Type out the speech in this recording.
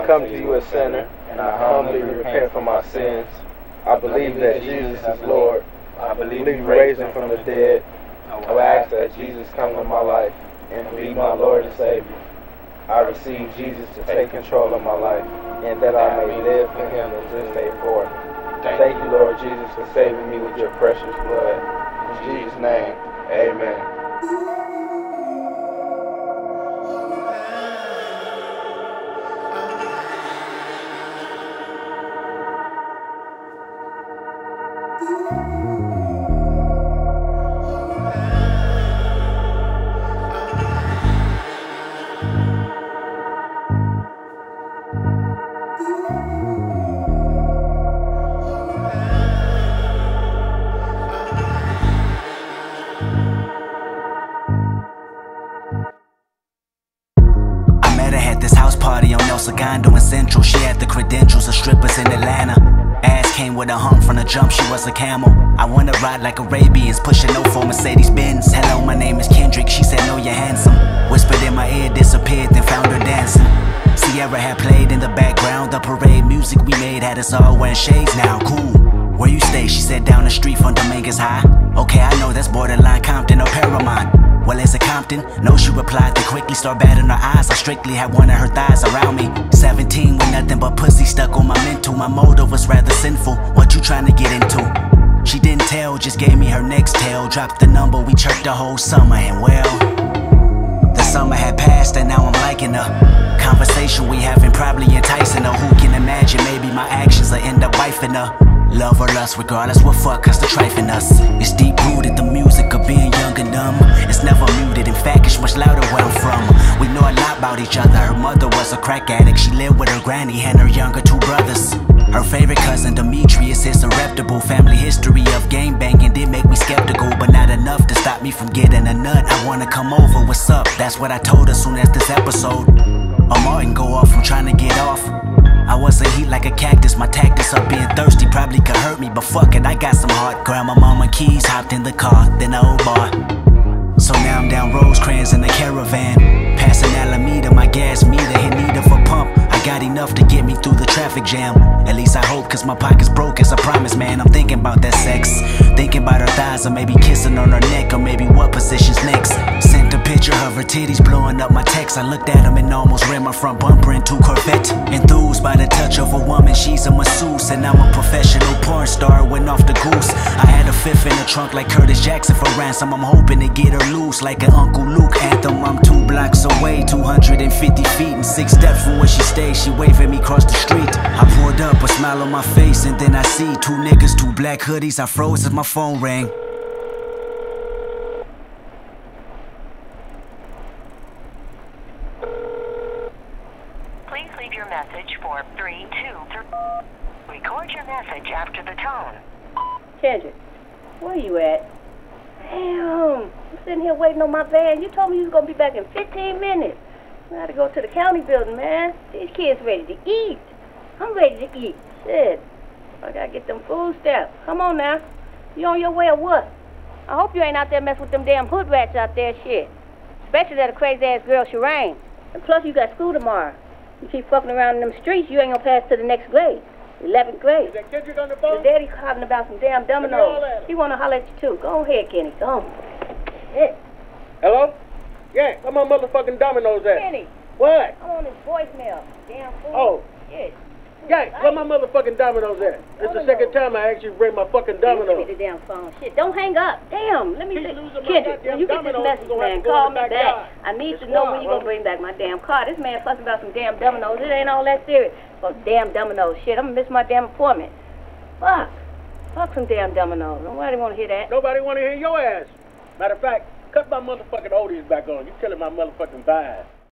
I come to you a sinner, and I humbly repent for my sins. I believe that Jesus is Lord. I believe you raised him from the dead. I ask that Jesus come into my life and be my Lord and Savior. I receive Jesus to take control of my life, and that I may live for him in this day forth. Thank you, Lord Jesus, for saving me with your precious blood. In Jesus' name, amen. Party on El Segundo in Central. She had the credentials of strippers in Atlanta. Ass came with a hump from the jump, she was a camel. I wanna ride like Arabians, pushing no for Mercedes-Benz. Hello, my name is Kendrick, she said no, you're handsome. Whispered in my ear, disappeared, then found her dancing. Sierra had played in the background, the parade music we made had us all wearing shades now, cool. Where you stay? She said down the street from Dominguez High. Okay, I know that's borderline Compton or Paramount. Well, is it Compton? No, she replied, then quickly start batting her eyes. I strictly had one of her thighs around me. 17 with nothing but pussy stuck on my mental. My motive was rather sinful. What you trying to get into? She didn't tell, just gave me her next tale. Dropped the number, we chirped the whole summer, and well, the summer had passed and now I'm liking her. Conversation we having probably enticing her. Who can imagine maybe my actions will end up wifing her? Love or lust, regardless what fuck us to trifling us. It's deep rooted, the music of being young and dumb. It's never muted, in fact it's much louder where I'm from. We know a lot about each other. Her mother was a crack addict. She lived with her granny and her younger two brothers. Her favorite cousin Demetrius is susceptible. Family history of game banging did make me skeptical, but not enough to stop me from getting a nut. I wanna come over, what's up? That's what I told her soon as this episode of Martin go off, I'm trying to get off. I wasn't heat like a cactus, my tactics of being thirsty probably could hurt me, but fuck it, I got some heart. Grabbed my mama keys, hopped in the car, then the old bar. So now I'm down Rosecrans in the caravan, passing Alameda, my gas meter in need of a pump. I got enough to get me through the traffic jam. At least I hope, cause my pocket's broke as I promise, man. I'm thinking about that sex, thinking about her thighs, or maybe kissing on her neck, or maybe what position's next. Sent a picture of her titties blowing up my text. I looked at them and almost ran my front bumper into Corvette. Enthused by the touch of a woman, she's a masseuse, and I'm a professional porn star, went off the goose. I had a fifth in the trunk like Curtis Jackson for ransom. I'm hoping to get her loose like an Uncle Luke anthem. I'm 2 blocks away, 250 feet and 6 steps from where she stays. She waved at me across the street. I pulled up, a smile on my face, and then I see 2 niggas, 2 black hoodies. I froze as my phone rang. Please leave your message for 323. Record your message after the tone. Kendrick, where you at? Damn, I'm sitting here waiting on my van. You told me you was gonna be back in 15 minutes. I gotta go to the county building, man. These kids ready to eat. I'm ready to eat. Shit. I gotta get them food stamps. Come on now. You on your way or what? I hope you ain't out there messing with them damn hood rats out there, shit. Especially that crazy ass girl, Shireen. And plus you got school tomorrow. You keep fucking around in them streets, you ain't gonna pass to the next grade. 11th grade. Is that Kendrick on the phone? His daddy hollering about some damn dominoes. He wanna holler at you too. Go ahead, Kenny. Go on. Shit. Hello? Yeah, where my motherfucking dominoes at? Kenny. What? I'm on his voicemail. Damn fool. Oh. Shit. Yeah, where my motherfucking dominoes at? It's the second time I asked you to bring my fucking Give me dominoes. the damn phone. Shit, don't hang up. Damn, let me Keep see. losing my Kendrick, goddamn when you get this dominoes, message, you're gonna have man, to go call in me the back. backyard. I need It's to know when wild, you gonna bring back my damn car. This man fussing about some damn dominoes. It ain't all that serious. Well, damn dominoes. Shit, I'm gonna miss my damn appointment. Fuck. Fuck some damn dominoes. Nobody wanna hear that. Nobody want to hear your ass. Matter of fact, cut my motherfucking oldies back on. You killing my motherfucking vibe.